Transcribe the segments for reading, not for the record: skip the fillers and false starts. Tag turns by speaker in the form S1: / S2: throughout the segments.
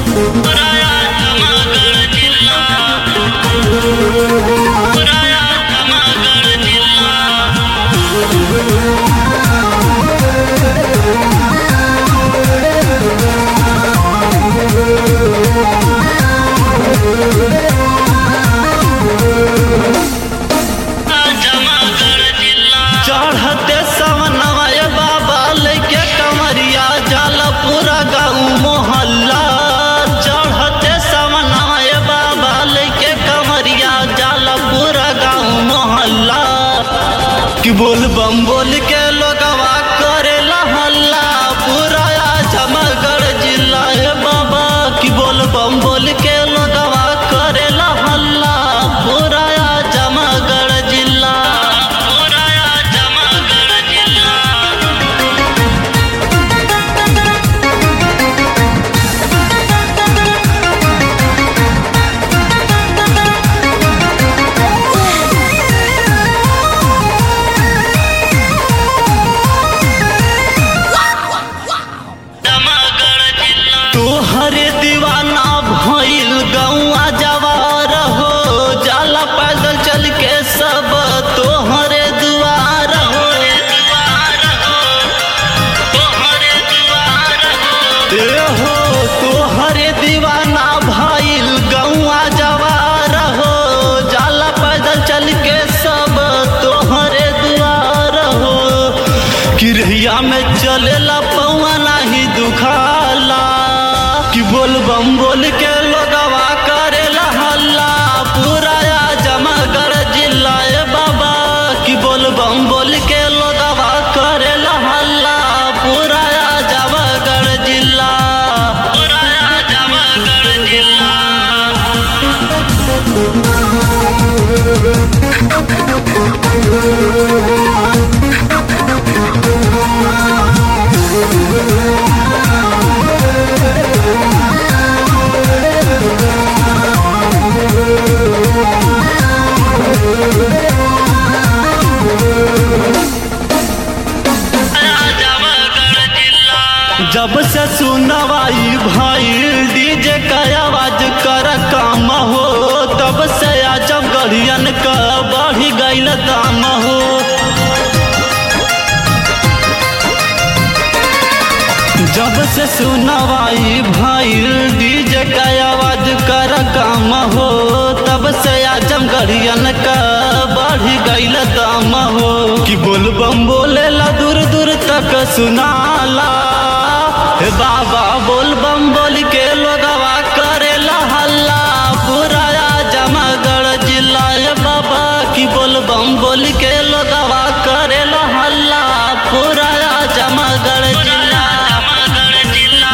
S1: पुराया जमागढ़ जिल्हा पुराया जमागढ़ जिल्हा चढ़ते सवनवा बाबा लेके कमरिया जाला पूरा गाँव मोहल्ला। चढ़ते सवनवा बाबा लेके कमरिया जाला पूरा गाँव मोहल्ला। कि बोल बम बोल के लोगवा करेला हल्ला पूरा जमागढ़ जिला है बाबा। कि बोल बम बोल के लोगवा करेला हल्ला पूरा जमागढ़ जिला पूरा जमागढ़ जिला। तोहरे दीवाना भइल गौआ जवार हो जाला पैदल चल के सब तोहरे दुआर हो तोहरे दुआर हो तोहरे दीवाना भइल गौआ जवार हो जाला पैदल चल के सब तोहरे दुआर हो। किरहिया में चलेला पौआ नाही दुखाला। कि बोल बम बोल के लोगवा करेला हल्ला पूरा जमागढ़ जिला है बाबा। कि बोल बम बोल के लोगवा करेला हल्ला पूरा जमागढ़ जिला पूरा जमागढ़ जिला। जब से सुनवाई भाई डीजे का आवाज कर काम हो तब से आजमगढ़ियन का बढ़ी गईल दाम हो। जब से सुनवाई भाई डीजे का आवाज कर काम हो तब से आजमगढ़ियन का बढ़ी गईल दाम हो। कि बोल बम बोलेला दूर दूर तक सुनाला हे बाबा। बोल बम बोल के लोगवा करेला हल्ला पूरा जमागढ़ जिला है बाबा। कि बोल बम बोल के लोगवा करेला हल्ला पूरा जमागढ़ जिला जमागढ़ जिला।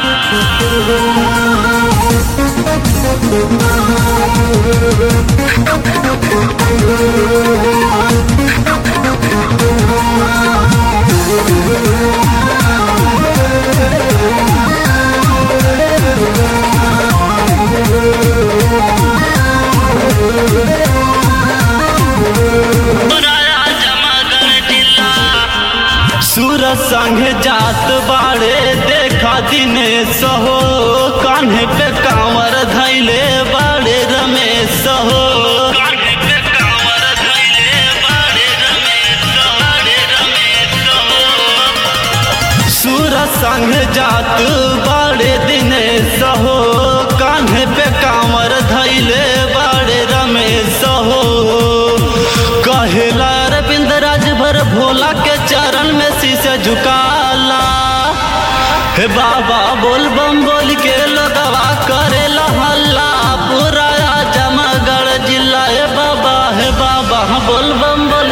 S1: सूरज संगे जात बाड़े देखा दिनेश हो कान्हे पे कांवर धैले बाड़े रमेश हो कान्हे पे कांवर धैले बाड़े रमेश हो। सूरज संगे जात बाड़े दिनेश हो कान्हे पे कांवर धैले बाड़े रमेश हो। कहेला अरविंद राजभर भोला के चरण में शीशे झुकाला हे बाबा। बोल बम बोल के लोगवा करेला हल्ला पूरा जमागढ़ जिला हे बाबा। हे बाबा बोल बम बोल